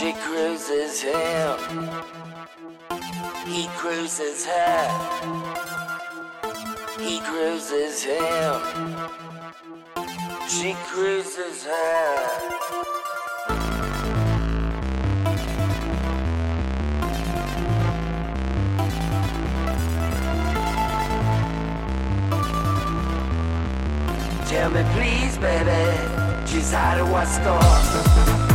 She cruises him, he cruises her. He cruises him, she cruises her. Tell me please, baby, just how do I start?